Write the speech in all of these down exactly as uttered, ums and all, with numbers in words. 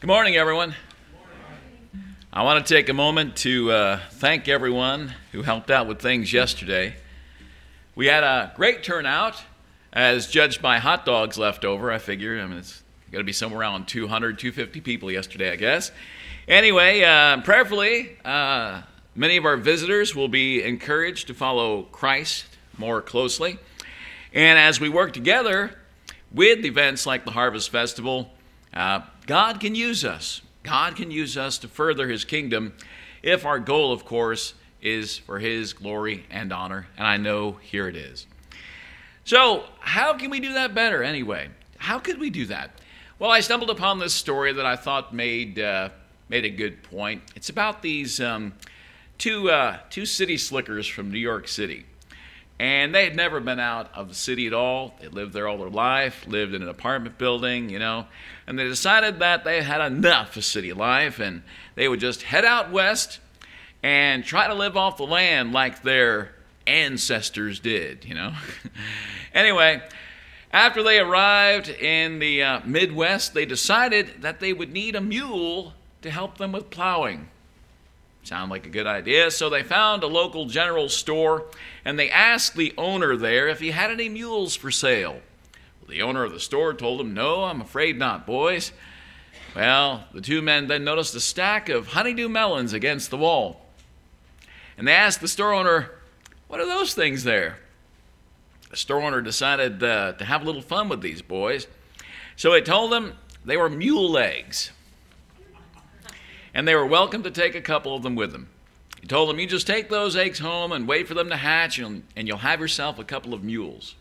Good morning, everyone. I want to take a moment to uh, thank everyone who helped out with things yesterday. We had a great turnout, as judged by hot dogs left over. I figure, I mean, it's got to be somewhere around two hundred, two hundred fifty people yesterday, I guess. Anyway, uh, prayerfully, uh, many of our visitors will be encouraged to follow Christ more closely. And as we work together with events like the Harvest Festival, uh, God can use us. God can use us to further his kingdom if our goal, of course, is for his glory and honor. And I know here it is. So how can we do that better anyway? How could we do that? Well, I stumbled upon this story that I thought made uh, made a good point. It's about these um, two, uh, two city slickers from New York City. And they had never been out of the city at all. They lived there all their life, lived in an apartment building, you know. And they decided that they had enough of city life and they would just head out west and try to live off the land like their ancestors did, you know. Anyway, after they arrived in the uh, Midwest, they decided that they would need a mule to help them with plowing. Sound like a good idea. So they found a local general store and they asked the owner there if he had any mules for sale. Well, the owner of the store told them, "No, I'm afraid not, boys." Well, the two men then noticed a stack of honeydew melons against the wall. And they asked the store owner, "What are those things there?" The store owner decided uh, to have a little fun with these boys. So he told them they were mule eggs. And they were welcome to take a couple of them with them. He told them, "You just take those eggs home and wait for them to hatch, and, and you'll have yourself a couple of mules."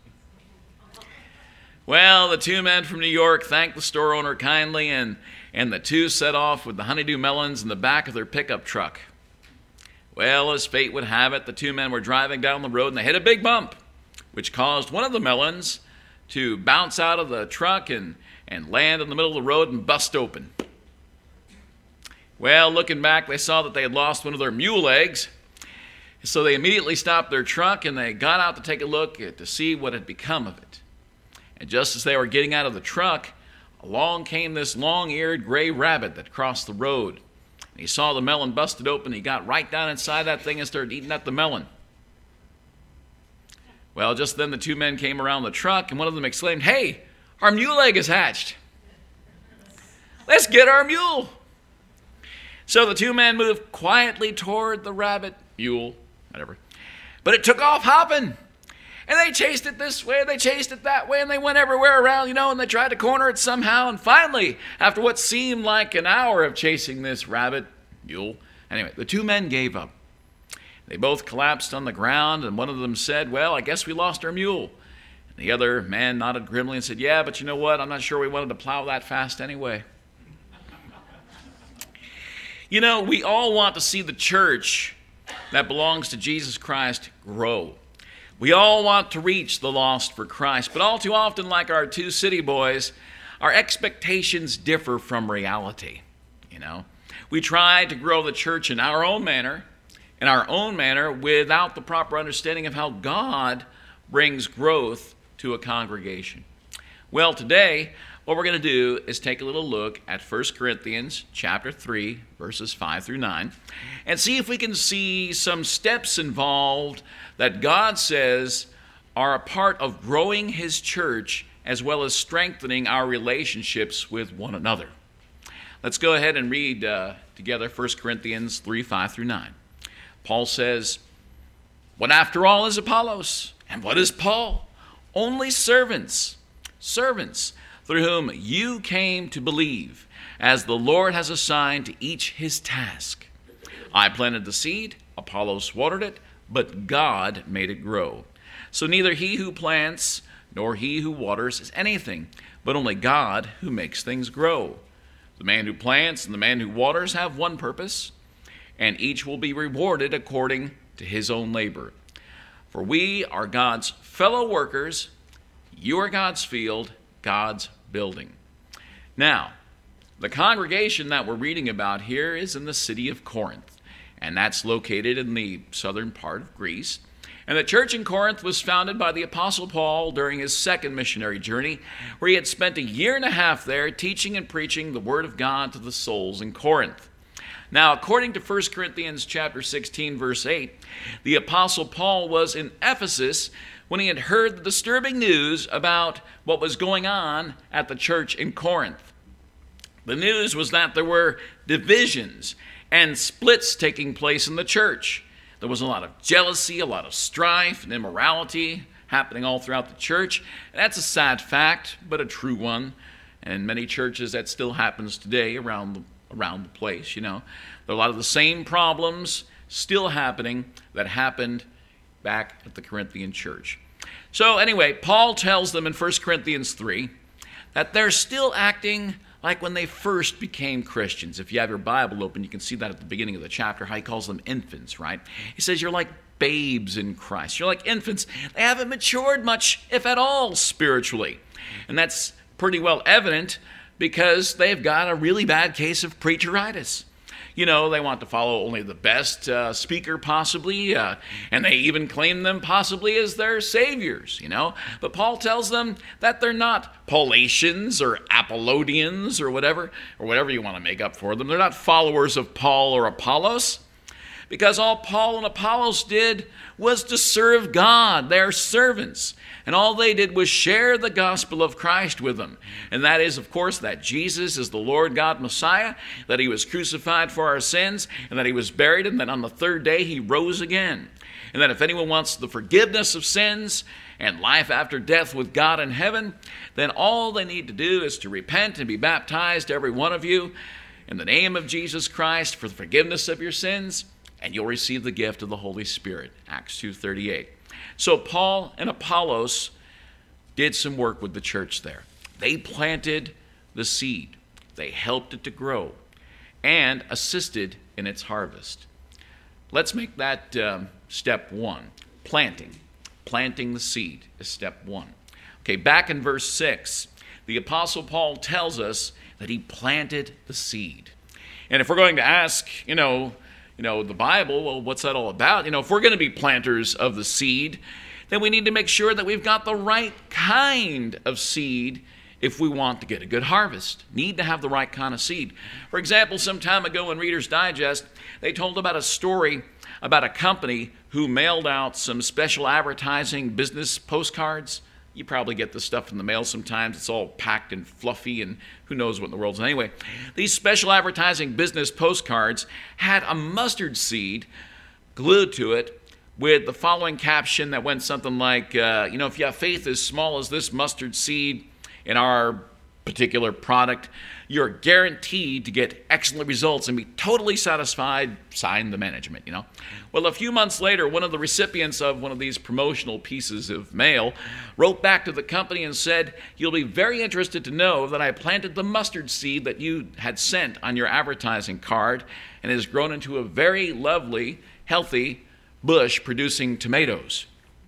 Well, the two men from New York thanked the store owner kindly, and, and the two set off with the honeydew melons in the back of their pickup truck. Well, as fate would have it, the two men were driving down the road and they hit a big bump, which caused one of the melons to bounce out of the truck and, and land in the middle of the road and bust open. Well, looking back, they saw that they had lost one of their mule eggs. So they immediately stopped their truck and they got out to take a look at, to see what had become of it. And just as they were getting out of the truck, along came this long-eared gray rabbit that crossed the road. And he saw the melon busted open. He got right down inside that thing and started eating at the melon. Well, just then the two men came around the truck and one of them exclaimed, "Hey, our mule egg is hatched. Let's get our mule." So the two men moved quietly toward the rabbit, mule, whatever. But it took off hopping. And they chased it this way, they chased it that way, and they went everywhere around, you know, and they tried to corner it somehow. And finally, after what seemed like an hour of chasing this rabbit, mule, anyway, the two men gave up. They both collapsed on the ground, and one of them said, "Well, I guess we lost our mule." And the other man nodded grimly and said, "Yeah, but you know what? I'm not sure we wanted to plow that fast anyway." You know, we all want to see the church that belongs to Jesus Christ grow. We all want to reach the lost for Christ, but all too often, like our two city boys, our expectations differ from reality. You know, we try to grow the church in our own manner, in our own manner, without the proper understanding of how God brings growth to a congregation. Well, today, what we're going to do is take a little look at First Corinthians chapter three, verses five through nine, and see if we can see some steps involved that God says are a part of growing his church as well as strengthening our relationships with one another. Let's go ahead and read uh, together First Corinthians three, five through nine. Paul says, "What after all is Apollos? And what is Paul? Only servants, servants, through whom you came to believe, as the Lord has assigned to each his task. I planted the seed, Apollos watered it, but God made it grow. So neither he who plants nor he who waters is anything, but only God who makes things grow. The man who plants and the man who waters have one purpose, and each will be rewarded according to his own labor. For we are God's fellow workers, you are God's field, God's building." Now, the congregation that we're reading about here is in the city of Corinth, and that's located in the southern part of Greece. And the church in Corinth was founded by the Apostle Paul during his second missionary journey, where he had spent a year and a half there teaching and preaching the Word of God to the souls in Corinth. Now, according to First Corinthians chapter sixteen, verse eight, the Apostle Paul was in Ephesus when he had heard the disturbing news about what was going on at the church in Corinth. The news was that there were divisions and splits taking place in the church. There was a lot of jealousy, a lot of strife and immorality happening all throughout the church. And that's a sad fact, but a true one. And in many churches, that still happens today around the, around the place, you know. There are a lot of the same problems still happening that happened back at the Corinthian church. So anyway, Paul tells them in First Corinthians three that they're still acting like when they first became Christians. If you have your Bible open, you can see that at the beginning of the chapter, how he calls them infants, right? He says you're like babes in Christ. You're like infants. They haven't matured much, if at all, spiritually. And that's pretty well evident because they've got a really bad case of preacheritis. You know, they want to follow only the best uh, speaker possibly, uh, and they even claim them possibly as their saviors, you know. But Paul tells them that they're not Paulatians or Apollodians or whatever, or whatever you want to make up for them. They're not followers of Paul or Apollos, because all Paul and Apollos did was to serve God. They're servants. And all they did was share the gospel of Christ with them. And that is, of course, that Jesus is the Lord God Messiah, that he was crucified for our sins, and that he was buried, and that on the third day he rose again. And that if anyone wants the forgiveness of sins and life after death with God in heaven, then all they need to do is to repent and be baptized, every one of you, in the name of Jesus Christ for the forgiveness of your sins, and you'll receive the gift of the Holy Spirit, Acts two thirty-eight. So Paul and Apollos did some work with the church there. They planted the seed. They helped it to grow and assisted in its harvest. Let's make that um, step one, planting. Planting the seed is step one. Okay, back in verse six, the Apostle Paul tells us that he planted the seed. And if we're going to ask, you know, you know, the Bible, well, what's that all about? You know, if we're going to be planters of the seed, then we need to make sure that we've got the right kind of seed if we want to get a good harvest. Need to have the right kind of seed. For example, some time ago in Reader's Digest, they told about a story about a company who mailed out some special advertising business postcards. You probably get this stuff in the mail sometimes. It's all packed and fluffy and who knows what in the world. Anyway, these special advertising business postcards had a mustard seed glued to it with the following caption that went something like, uh, you know, if you have faith as small as this mustard seed in our particular product, you're guaranteed to get excellent results and be totally satisfied, sign the management, you know. Well, a few months later, one of the recipients of one of these promotional pieces of mail wrote back to the company and said, you'll be very interested to know that I planted the mustard seed that you had sent on your advertising card and has grown into a very lovely, healthy bush producing tomatoes.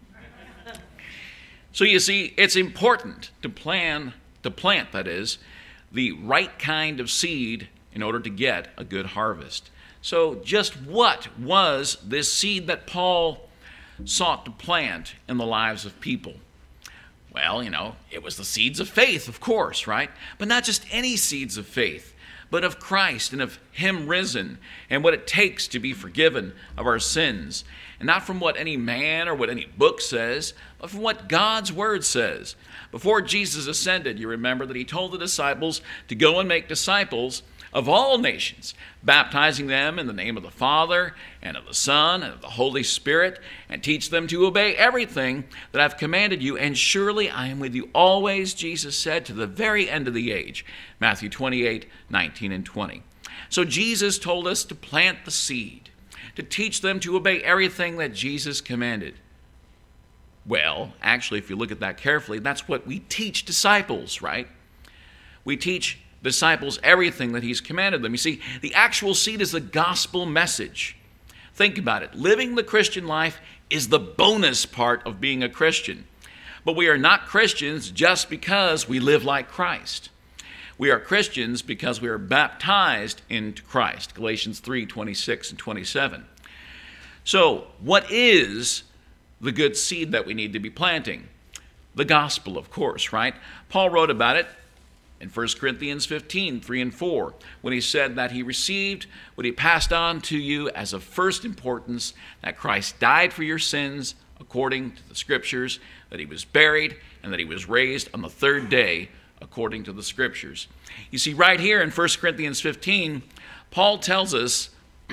So you see, it's important to plan, to plant, that is, the right kind of seed in order to get a good harvest. So just what was this seed that Paul sought to plant in the lives of people? Well, you know, it was the seeds of faith, of course, right? But not just any seeds of faith, but of Christ and of him risen and what it takes to be forgiven of our sins. And not from what any man or what any book says, but from what God's word says. Before Jesus ascended, you remember that he told the disciples to go and make disciples of all nations, baptizing them in the name of the Father and of the Son and of the Holy Spirit, and teach them to obey everything that I've commanded you. And surely I am with you always, Jesus said, to the very end of the age. Matthew twenty-eight, nineteen and twenty. So Jesus told us to plant the seed, to teach them to obey everything that Jesus commanded. Well, actually, if you look at that carefully, that's what we teach disciples, right? We teach disciples everything that he's commanded them. You see, the actual seed is the gospel message. Think about it. Living the Christian life is the bonus part of being a Christian. But we are not Christians just because we live like Christ. We are Christians because we are baptized into Christ. Galatians three, twenty-six and twenty-seven. So, what is the good seed that we need to be planting? The gospel, of course, right? Paul wrote about it in First Corinthians fifteen, three and four, when he said that he received what he passed on to you as of first importance, that Christ died for your sins according to the Scriptures, that he was buried, and that he was raised on the third day according to the Scriptures. You see, right here in First Corinthians fifteen, Paul tells us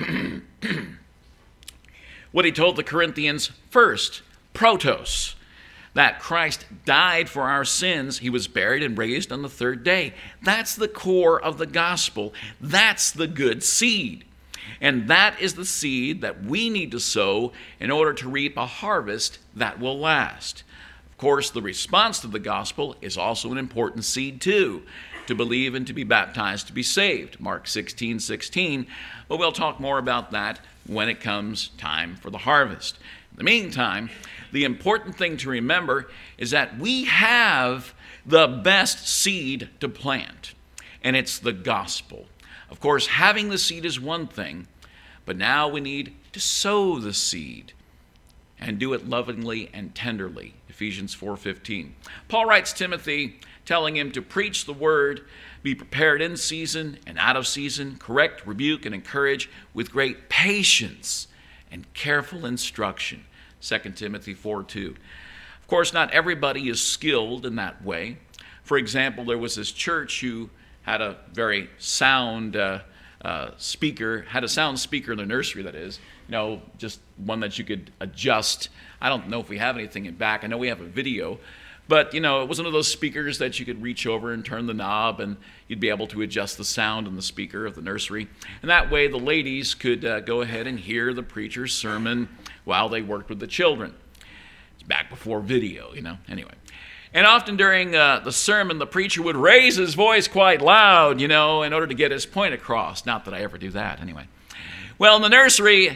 what he told the Corinthians first, protos, that Christ died for our sins. He was buried and raised on the third day. That's the core of the gospel. That's the good seed. And that is the seed that we need to sow in order to reap a harvest that will last. Of course, the response to the gospel is also an important seed too, to believe and to be baptized to be saved, Mark sixteen, sixteen. But we'll talk more about that when it comes time for the harvest. In the meantime, the important thing to remember is that we have the best seed to plant, and it's the gospel. Of course, having the seed is one thing, but now we need to sow the seed and do it lovingly and tenderly, Ephesians four fifteen. Paul writes Timothy, telling him to preach the word, be prepared in season and out of season, correct, rebuke, and encourage with great patience and careful instruction, Second Timothy four two. Of course, not everybody is skilled in that way. For example, there was this church who had a very sound uh, uh, speaker, had a sound speaker in the nursery, that is, you know, just one that you could adjust. I don't know if we have anything in back. I know we have a video. But, you know, it was one of those speakers that you could reach over and turn the knob, and you'd be able to adjust the sound in the speaker of the nursery. And that way the ladies could uh, go ahead and hear the preacher's sermon while they worked with the children. It's back before video, you know, anyway. And often during uh, the sermon, the preacher would raise his voice quite loud, you know, in order to get his point across. Not that I ever do that, anyway. Well, in the nursery,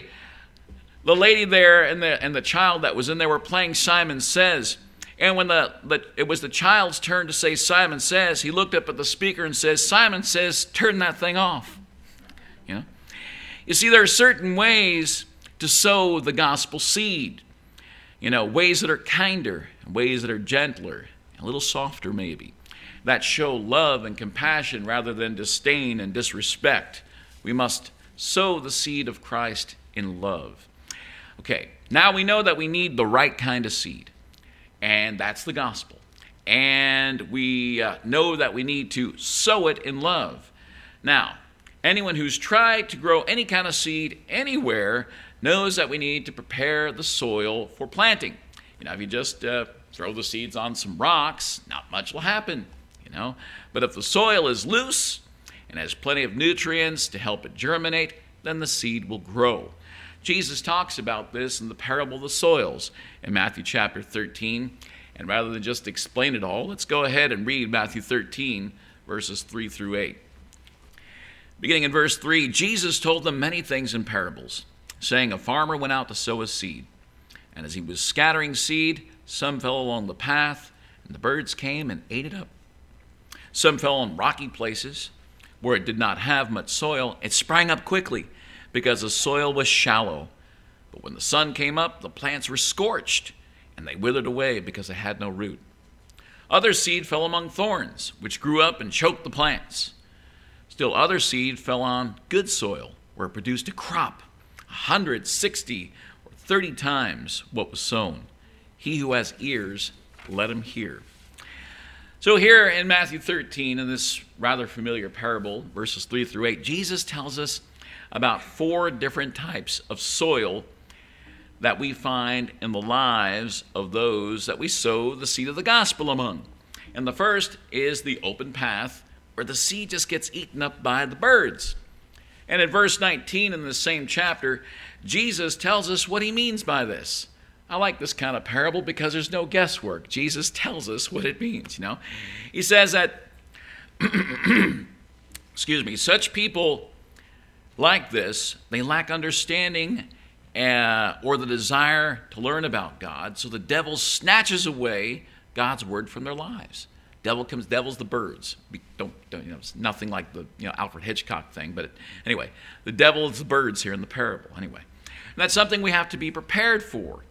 the lady there and the, and the child that was in there were playing Simon Says. And when the, the it was the child's turn to say Simon Says, he looked up at the speaker and says, Simon Says, turn that thing off. You know? You see, there are certain ways to sow the gospel seed. You know, ways that are kinder, ways that are gentler, a little softer maybe, that show love and compassion rather than disdain and disrespect. We must sow the seed of Christ in love. Okay, now we know that we need the right kind of seed. And that's the gospel. And we uh, know that we need to sow it in love. Now, anyone who's tried to grow any kind of seed anywhere knows that we need to prepare the soil for planting. You know, if you just uh, throw the seeds on some rocks, not much will happen, you know. But if the soil is loose and has plenty of nutrients to help it germinate, then the seed will grow. Jesus talks about this in the parable of the soils in Matthew chapter thirteen. And rather than just explain it all, let's go ahead and read Matthew thirteen, verses three through eight. Beginning in verse three, Jesus told them many things in parables, saying, a farmer went out to sow his seed. And as he was scattering seed, some fell along the path, and the birds came and ate it up. Some fell on rocky places, where it did not have much soil. It sprang up quickly, because the soil was shallow. But when the sun came up, the plants were scorched, and they withered away because they had no root. Other seed fell among thorns, which grew up and choked the plants. Still other seed fell on good soil, where it produced a crop, a hundred, sixty, or thirty times what was sown. He who has ears, let him hear. So here in Matthew thirteen, in this rather familiar parable, verses three through eight, Jesus tells us about four different types of soil that we find in the lives of those that we sow the seed of the gospel among. And the first is the open path, where the seed just gets eaten up by the birds. And in verse nineteen in the same chapter, Jesus tells us what he means by this. I like this kind of parable because there's no guesswork. Jesus tells us what it means, you know. He says that, excuse me, such people like this, they lack understanding uh, or the desire to learn about God, so the devil snatches away God's word from their lives. Devil comes, devil's the birds. Don't, don't you know? It's nothing like the you know Alfred Hitchcock thing, but it, anyway, the devil is the birds here in the parable. Anyway, and that's something we have to be prepared for,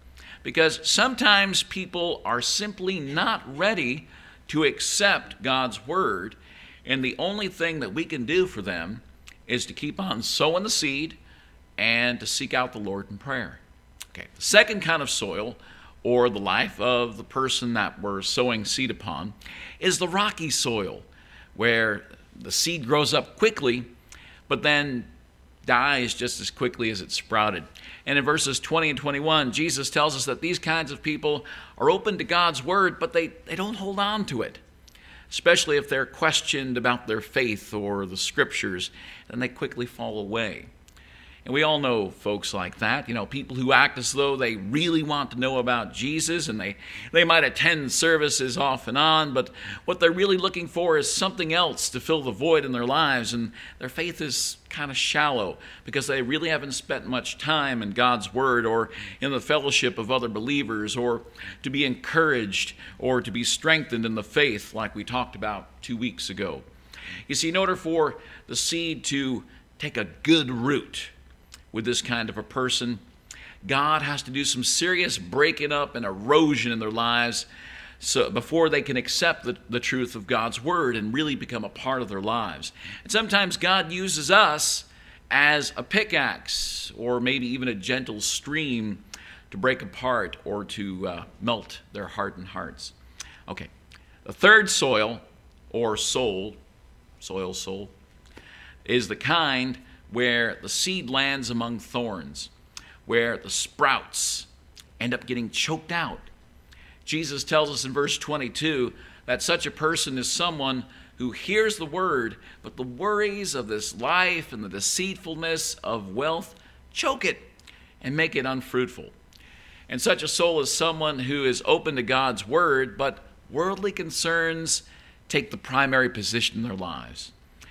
because sometimes people are simply not ready to accept God's word, and the only thing that we can do for them is to keep on sowing the seed and to seek out the Lord in prayer. Okay, the second kind of soil, or the life of the person that we're sowing seed upon, is the rocky soil, where the seed grows up quickly, but then dies just as quickly as it sprouted. And in verses twenty and twenty-one, Jesus tells us that these kinds of people are open to God's word, but they, they don't hold on to it, especially if they're questioned about their faith or the scriptures, then they quickly fall away. And we all know folks like that, you know, people who act as though they really want to know about Jesus, and they, they might attend services off and on, but what they're really looking for is something else to fill the void in their lives, and their faith is kind of shallow because they really haven't spent much time in God's word or in the fellowship of other believers, or to be encouraged or to be strengthened in the faith like we talked about two weeks ago. You see, in order for the seed to take a good root with this kind of a person, God has to do some serious breaking up and erosion in their lives so before they can accept the, the truth of God's word and really become a part of their lives. And sometimes God uses us as a pickaxe, or maybe even a gentle stream, to break apart or to uh, melt their hardened hearts. Okay, the third soil, or soul, soil, soul, is the kind where the seed lands among thorns, where the sprouts end up getting choked out. Jesus tells us in verse twenty-two that such a person is someone who hears the word, but the worries of this life and the deceitfulness of wealth choke it and make it unfruitful. And such a soul is someone who is open to God's word, but worldly concerns take the primary position in their lives.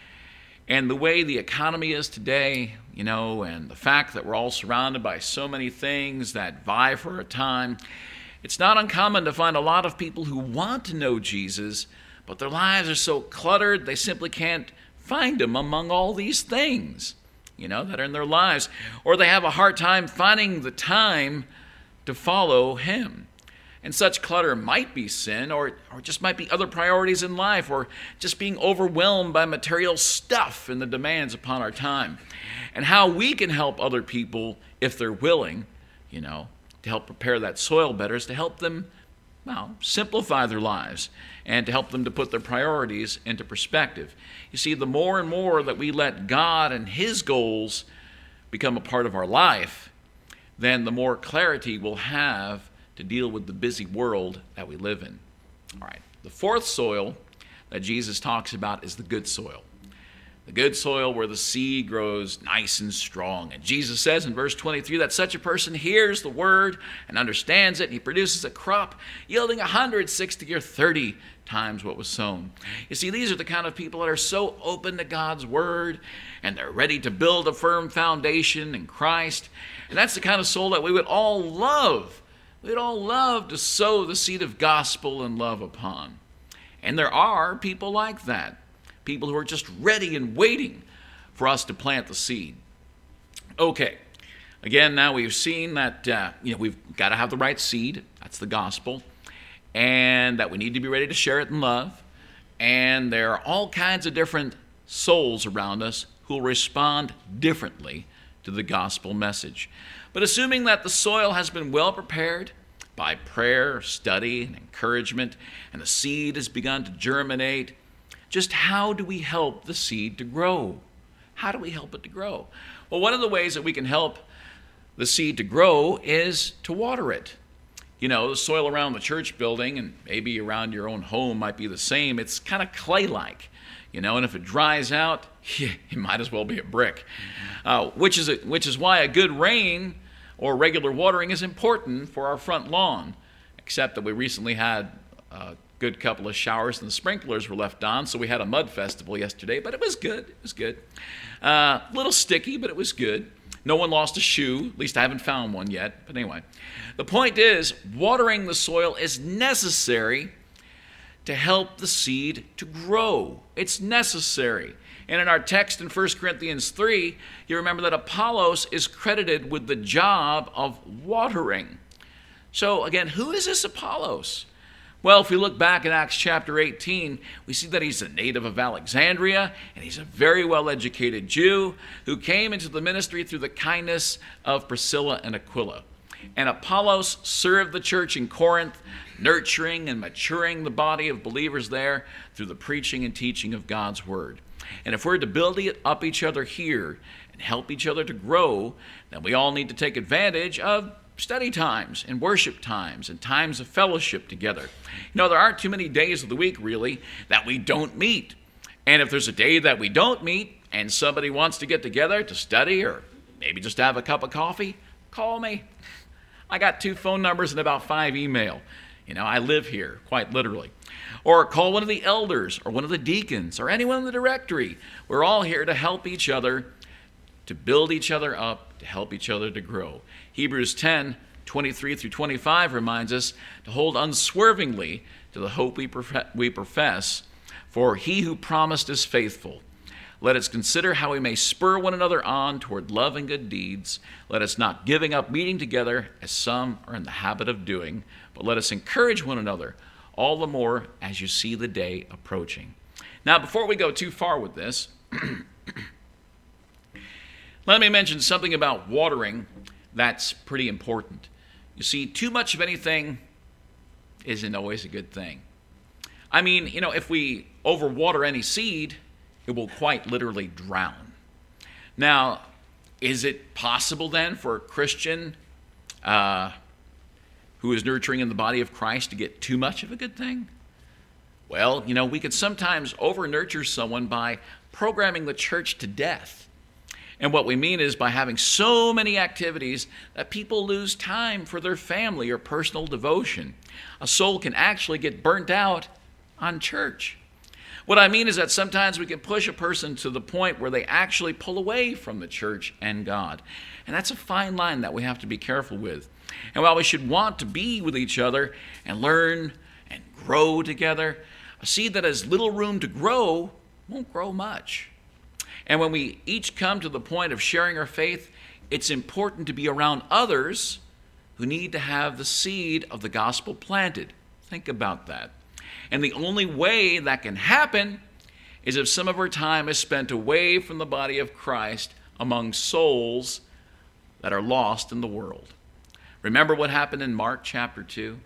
And the way the economy is today, you know, and the fact that we're all surrounded by so many things that vie for our time, it's not uncommon to find a lot of people who want to know Jesus, but their lives are so cluttered they simply can't find him among all these things, you know, that are in their lives. Or they have a hard time finding the time to follow him. And such clutter might be sin, or, or just might be other priorities in life, or just being overwhelmed by material stuff and the demands upon our time. And how we can help other people, if they're willing, you know, to help prepare that soil better, is to help them, well, simplify their lives and to help them to put their priorities into perspective. You see, the more and more that we let God and his goals become a part of our life, then the more clarity we'll have to deal with the busy world that we live in. All right, the fourth soil that Jesus talks about is the good soil. The good soil where the seed grows nice and strong. And Jesus says in verse twenty-three that such a person hears the word and understands it, and he produces a crop yielding one hundred sixty or thirty times what was sown. You see, these are the kind of people that are so open to God's word, and they're ready to build a firm foundation in Christ. And that's the kind of soul that we would all love. We'd all love to sow the seed of gospel and love upon. And there are people like that, people who are just ready and waiting for us to plant the seed. Okay, again, now we've seen that uh, you know, we've got to have the right seed, that's the gospel, and that we need to be ready to share it in love. And there are all kinds of different souls around us who will respond differently to the gospel message. But assuming that the soil has been well prepared by prayer, study, and encouragement, and the seed has begun to germinate, just how do we help the seed to grow? How do we help it to grow? Well, one of the ways that we can help the seed to grow is to water it. You know, the soil around the church building and maybe around your own home might be the same. It's kind of clay-like, you know, and if it dries out, it might as well be a brick, uh, which is a, which is why a good rain or regular watering is important for our front lawn, except that we recently had a good couple of showers and the sprinklers were left on, so we had a mud festival yesterday, but it was good. It was good. A uh, little sticky, but it was good. No one lost a shoe. At least I haven't found one yet. But anyway, the point is, watering the soil is necessary to help the seed to grow. It's necessary. And in our text in First Corinthians three, you remember that Apollos is credited with the job of watering. So again, who is this Apollos? Well, if we look back at Acts chapter eighteen, we see that he's a native of Alexandria, and he's a very well-educated Jew who came into the ministry through the kindness of Priscilla and Aquila. And Apollos served the church in Corinth, nurturing and maturing the body of believers there through the preaching and teaching of God's word. And if we're to build up each other here and help each other to grow, then we all need to take advantage of study times and worship times and times of fellowship together. You know, there aren't too many days of the week, really, that we don't meet. And if there's a day that we don't meet and somebody wants to get together to study or maybe just have a cup of coffee, call me. I got two phone numbers and about five email. You know, I live here, quite literally. Or call one of the elders or one of the deacons or anyone in the directory. We're all here to help each other, to build each other up, to help each other to grow. Hebrews ten, twenty-three through twenty-five reminds us to hold unswervingly to the hope we we profess, for he who promised is faithful. Let us consider how we may spur one another on toward love and good deeds. Let us not giving up meeting together, as some are in the habit of doing, but let us encourage one another, all the more as you see the day approaching. Now, before we go too far with this, let me mention something about watering that's pretty important. You see, too much of anything isn't always a good thing. I mean, you know, if we overwater any seed, it will quite literally drown. Now, is it possible then for a Christian uh, who is nurturing in the body of Christ to get too much of a good thing? Well, you know, we could sometimes over-nurture someone by programming the church to death. And what we mean is by having so many activities that people lose time for their family or personal devotion. A soul can actually get burnt out on church. What I mean is that sometimes we can push a person to the point where they actually pull away from the church and God. And that's a fine line that we have to be careful with. And while we should want to be with each other and learn and grow together, a seed that has little room to grow won't grow much. And when we each come to the point of sharing our faith, it's important to be around others who need to have the seed of the gospel planted. Think about that. And the only way that can happen is if some of our time is spent away from the body of Christ among souls that are lost in the world. Remember what happened in Mark chapter two?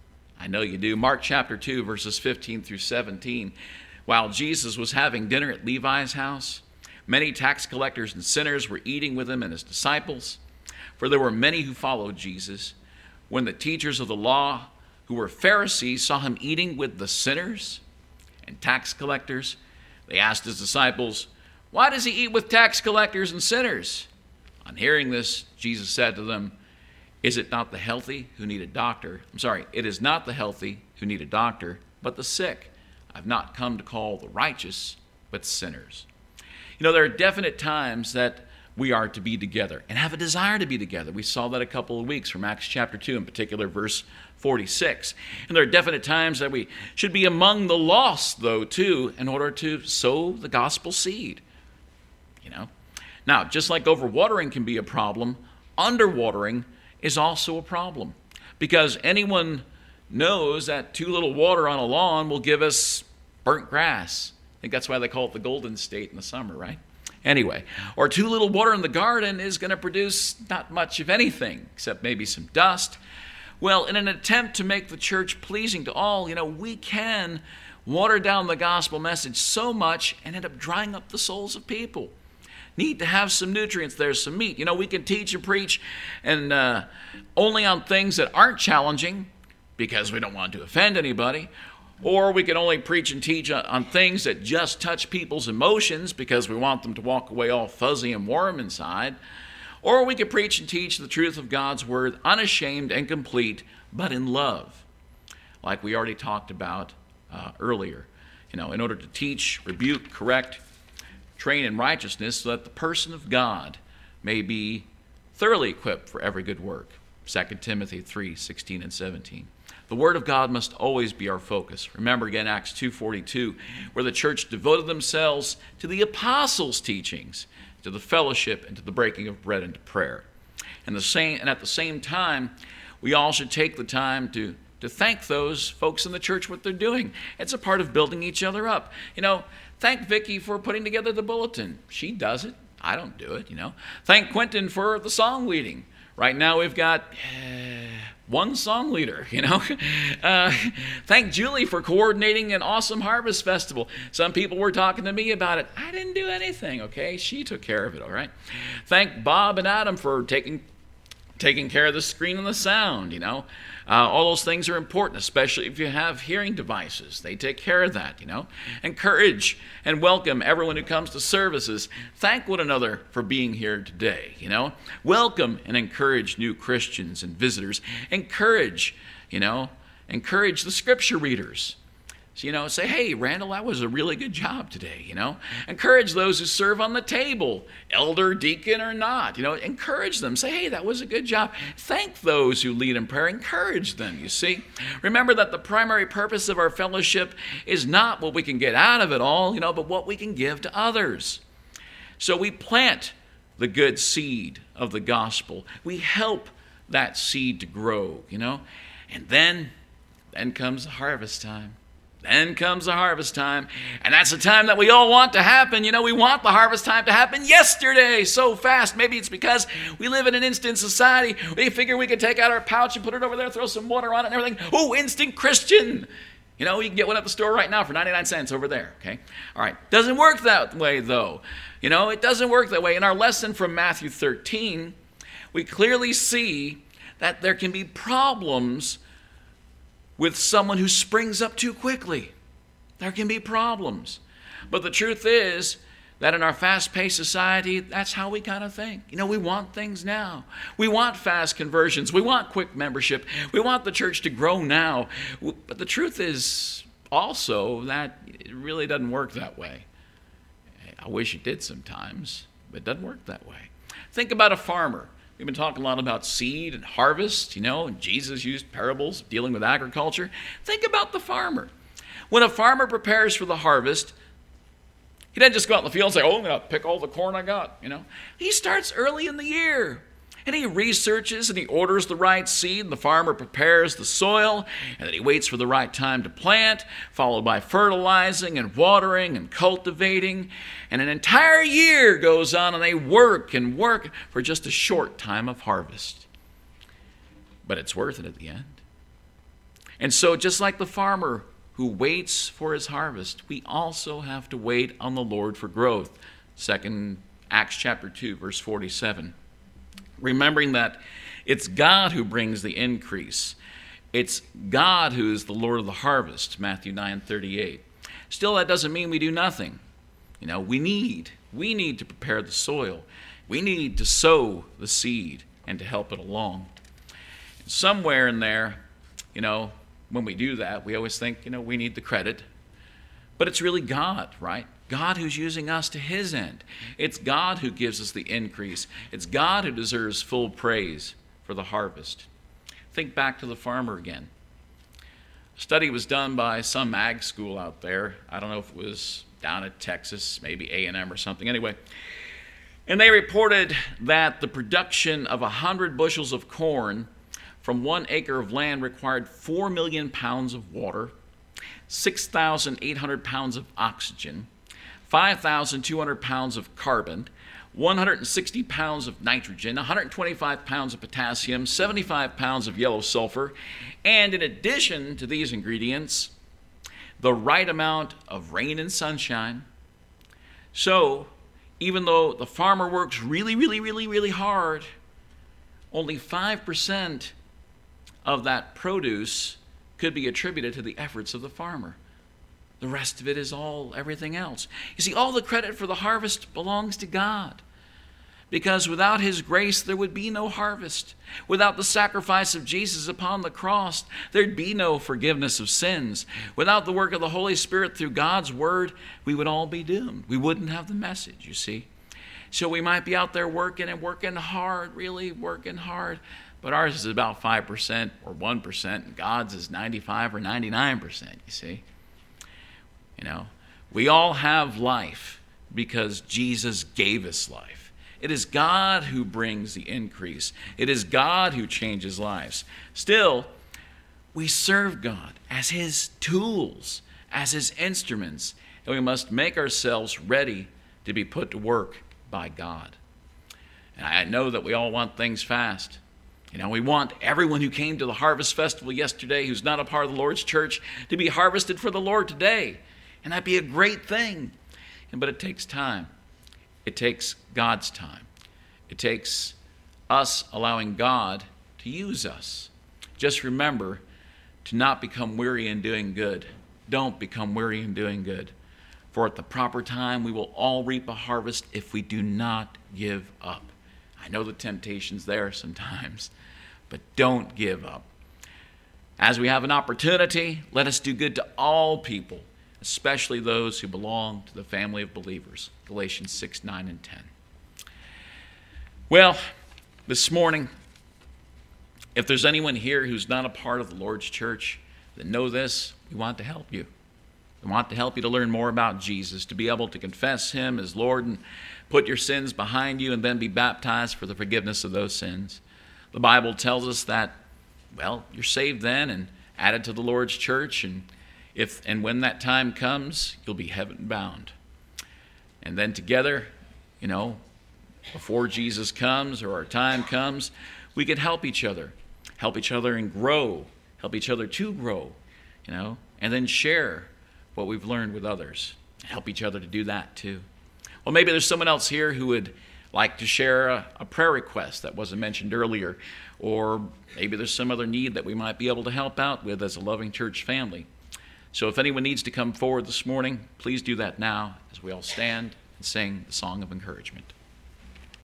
I know you do. Mark chapter two, verses fifteen through seventeen. While Jesus was having dinner at Levi's house, many tax collectors and sinners were eating with him and his disciples, for there were many who followed Jesus. When the teachers of the law, who were Pharisees, saw him eating with the sinners and tax collectors, they asked his disciples, "Why does he eat with tax collectors and sinners?" On hearing this, Jesus said to them, "Is it not the healthy who need a doctor? I'm sorry, it is not the healthy who need a doctor, but the sick. I've not come to call the righteous, but sinners." You know, there are definite times that we are to be together and have a desire to be together. We saw that a couple of weeks from Acts chapter two, in particular, verse forty-six. And there are definite times that we should be among the lost, though, too, in order to sow the gospel seed. You know? Now, just like overwatering can be a problem, underwatering is also a problem. Because anyone knows that too little water on a lawn will give us burnt grass. I think that's why they call it the Golden State in the summer, right? Anyway, or too little water in the garden is going to produce not much of anything, except maybe some dust. Well, in an attempt to make the church pleasing to all, you know, we can water down the gospel message so much and end up drying up the souls of people. Need to have some nutrients there, some meat. You know, we can teach and preach and uh, only on things that aren't challenging because we don't want to offend anybody. Or we can only preach and teach on things that just touch people's emotions because we want them to walk away all fuzzy and warm inside. Or we can preach and teach the truth of God's word, unashamed and complete, but in love, like we already talked about uh, earlier. You know, in order to teach, rebuke, correct, train in righteousness, so that the person of God may be thoroughly equipped for every good work. Second Timothy three, sixteen and seventeen. The Word of God must always be our focus. Remember again Acts two forty-two, where the church devoted themselves to the apostles' teachings, to the fellowship, and to the breaking of bread and to prayer. And, the same, and at the same time, we all should take the time to, to thank those folks in the church what they're doing. It's a part of building each other up. You know, thank Vicki for putting together the bulletin. She does it. I don't do it, you know. Thank Quentin for the song leading. Right now we've got uh, one song leader, you know. Uh, thank Julie for coordinating an awesome harvest festival. Some people were talking to me about it. I didn't do anything, okay? She took care of it, all right? Thank Bob and Adam for taking taking care of the screen and the sound, you know. Uh, all those things are important, especially if you have hearing devices. They take care of that, you know. Encourage and welcome everyone who comes to services. Thank one another for being here today, you know. Welcome and encourage new Christians and visitors. Encourage, you know, encourage the scripture readers. So, you know, say, hey, Randall, that was a really good job today, you know. Encourage those who serve on the table, elder, deacon, or not. You know, encourage them. Say, hey, that was a good job. Thank those who lead in prayer. Encourage them, you see. Remember that the primary purpose of our fellowship is not what we can get out of it all, you know, but what we can give to others. So we plant the good seed of the gospel. We help that seed to grow, you know. And then, then comes the harvest time. Then comes the harvest time, and that's the time that we all want to happen. You know, we want the harvest time to happen yesterday, so fast. Maybe it's because we live in an instant society. We figure we could take out our pouch and put it over there, throw some water on it and everything. Oh, instant Christian. You know, you can get one at the store right now for ninety-nine cents over there, okay? All right, doesn't work that way, though. You know, it doesn't work that way. In our lesson from Matthew thirteen, we clearly see that there can be problems with someone who springs up too quickly. There can be problems. But the truth is that in our fast-paced society, that's how we kind of think. You know, we want things now. We want fast conversions. We want quick membership. We want the church to grow now. But the truth is also that it really doesn't work that way. I wish it did sometimes, but it doesn't work that way. Think about a farmer. We've been talking a lot about seed and harvest, you know, and Jesus used parables dealing with agriculture. Think about the farmer. When a farmer prepares for the harvest, he doesn't just go out in the field and say, oh, I'm going to pick all the corn I got, you know. He starts early in the year, and he researches and he orders the right seed, and the farmer prepares the soil, and then he waits for the right time to plant, followed by fertilizing and watering and cultivating. And an entire year goes on, and they work and work for just a short time of harvest. But it's worth it at the end. And so just like the farmer who waits for his harvest, we also have to wait on the Lord for growth. Second Acts chapter two, verse forty-seven. Remembering that it's God who brings the increase. It's God who is the Lord of the harvest, Matthew nine thirty-eight. Still, that doesn't mean we do nothing. You know, we need, we need to prepare the soil. We need to sow the seed and to help it along. Somewhere in there, you know, when we do that, we always think, you know, we need the credit. But it's really God, right? God who's using us to his end. It's God who gives us the increase. It's God who deserves full praise for the harvest. Think back to the farmer again. A study was done by some ag school out there. I don't know if it was down at Texas, maybe A and M or something. Anyway, and they reported that the production of one hundred bushels of corn from one acre of land required four million pounds of water, six thousand eight hundred pounds of oxygen, five thousand two hundred pounds of carbon, one hundred sixty pounds of nitrogen, one hundred twenty-five pounds of potassium, seventy-five pounds of yellow sulfur, and in addition to these ingredients, the right amount of rain and sunshine. So, even though the farmer works really, really, really, really hard, only five percent of that produce could be attributed to the efforts of the farmer. The rest of it is all everything else. You see, all the credit for the harvest belongs to God. Because without his grace, there would be no harvest. Without the sacrifice of Jesus upon the cross, there'd be no forgiveness of sins. Without the work of the Holy Spirit through God's word, we would all be doomed. We wouldn't have the message, you see. So we might be out there working and working hard, really working hard, but ours is about five percent or one percent, and God's is ninety-five or ninety-nine percent, you see. You know, we all have life because Jesus gave us life. It is God who brings the increase. It is God who changes lives. Still, we serve God as his tools, as his instruments, and we must make ourselves ready to be put to work by God. And I know that we all want things fast. You know, we want everyone who came to the Harvest Festival yesterday who's not a part of the Lord's church to be harvested for the Lord today. And that'd be a great thing. But it takes time. It takes God's time. It takes us allowing God to use us. Just remember to not become weary in doing good. Don't become weary in doing good. For at the proper time, we will all reap a harvest if we do not give up. I know the temptation's there sometimes, but don't give up. As we have an opportunity, let us do good to all people, especially those who belong to the family of believers. Galatians six, nine, and ten. Well, this morning, if there's anyone here who's not a part of the Lord's church, then know this, we want to help you. We want to help you to learn more about Jesus, to be able to confess him as Lord and put your sins behind you and then be baptized for the forgiveness of those sins. The Bible tells us that, well, you're saved then and added to the Lord's church, and if and when that time comes, you'll be heaven bound. And then together, you know, before Jesus comes or our time comes, we can help each other, help each other and grow, help each other to grow, you know, and then share what we've learned with others, help each other to do that too. Well, maybe there's someone else here who would like to share a, a prayer request that wasn't mentioned earlier, or maybe there's some other need that we might be able to help out with as a loving church family. So if anyone needs to come forward this morning, please do that now as we all stand and sing the song of encouragement.